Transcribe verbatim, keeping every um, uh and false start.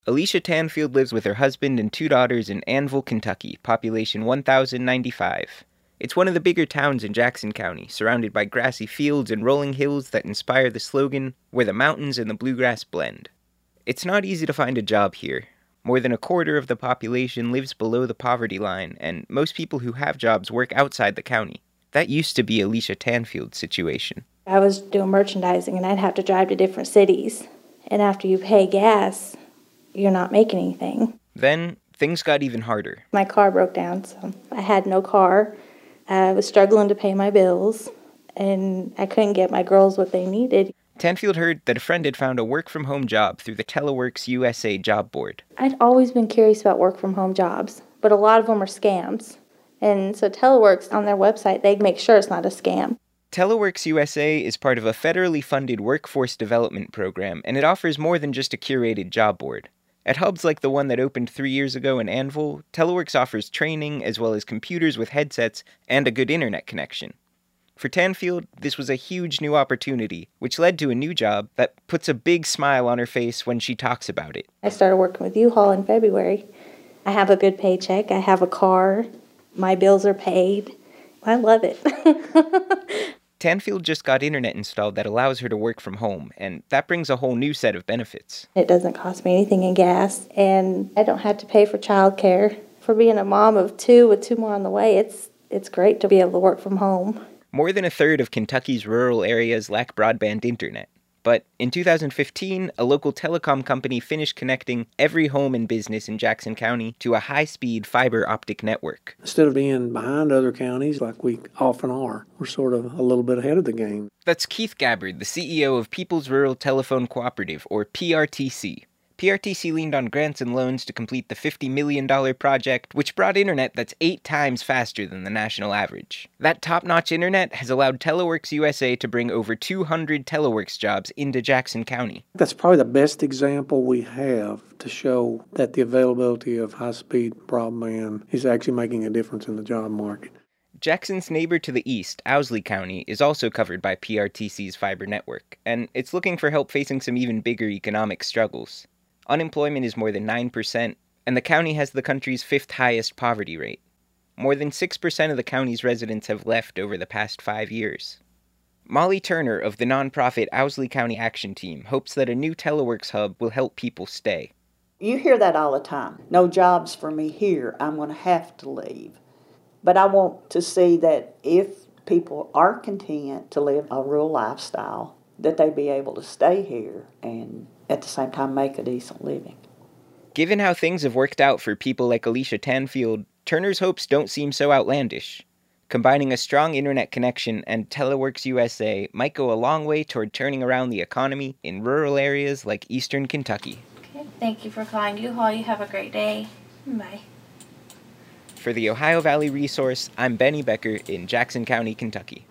Alicia Tanfield lives with her husband and two daughters in Annville, Kentucky, population one thousand ninety-five. It's one of the bigger towns in Jackson County, surrounded by grassy fields and rolling hills that inspire the slogan, "Where the mountains and the bluegrass blend." It's not easy to find a job here. More than a quarter of the population lives below the poverty line, and most people who have jobs work outside the county. That used to be Alicia Tanfield's situation. I was doing merchandising, and I'd have to drive to different cities. And after you pay gas, you're not making anything. Then, things got even harder. My car broke down, so I had no car. I was struggling to pay my bills, and I couldn't get my girls what they needed. Tanfield heard that a friend had found a work-from-home job through the Teleworks U S A job board. I'd always been curious about work-from-home jobs, but a lot of them are scams. And so Teleworks, on their website, they make sure it's not a scam. Teleworks U S A is part of a federally funded workforce development program, and it offers more than just a curated job board. At hubs like the one that opened three years ago in Annville, Teleworks offers training as well as computers with headsets and a good internet connection. For Tanfield, this was a huge new opportunity, which led to a new job that puts a big smile on her face when she talks about it. I started working with U-Haul in February. I have a good paycheck. I have a car. My bills are paid. I love it. Tanfield just got internet installed that allows her to work from home, and that brings a whole new set of benefits. It doesn't cost me anything in gas, and I don't have to pay for childcare. For being a mom of two with two more on the way, it's it's great to be able to work from home. More than a third of Kentucky's rural areas lack broadband internet. But in two thousand fifteen, a local telecom company finished connecting every home and business in Jackson County to a high-speed fiber optic network. Instead of being behind other counties like we often are, we're sort of a little bit ahead of the game. That's Keith Gabbard, the C E O of People's Rural Telephone Cooperative, or P R T C. P R T C leaned on grants and loans to complete the fifty million dollars project, which brought internet that's eight times faster than the national average. That top-notch internet has allowed Teleworks U S A to bring over two hundred Teleworks jobs into Jackson County. That's probably the best example we have to show that the availability of high-speed broadband is actually making a difference in the job market. Jackson's neighbor to the east, Owsley County, is also covered by P R T C's fiber network, and it's looking for help facing some even bigger economic struggles. Unemployment is more than nine percent, and the county has the country's fifth highest poverty rate. More than six percent of the county's residents have left over the past five years. Molly Turner of the nonprofit Owsley County Action Team hopes that a new Teleworks hub will help people stay. You hear that all the time. No jobs for me here. I'm going to have to leave. But I want to see that if people are content to live a rural lifestyle, that they be able to stay here and at the same time make a decent living. Given how things have worked out for people like Alicia Tanfield, Turner's hopes don't seem so outlandish. Combining a strong internet connection and Teleworks U S A might go a long way toward turning around the economy in rural areas like eastern Kentucky. Okay, thank you for calling U-Haul. You have a great day. Bye. For the Ohio Valley Resource, I'm Benny Becker in Jackson County, Kentucky.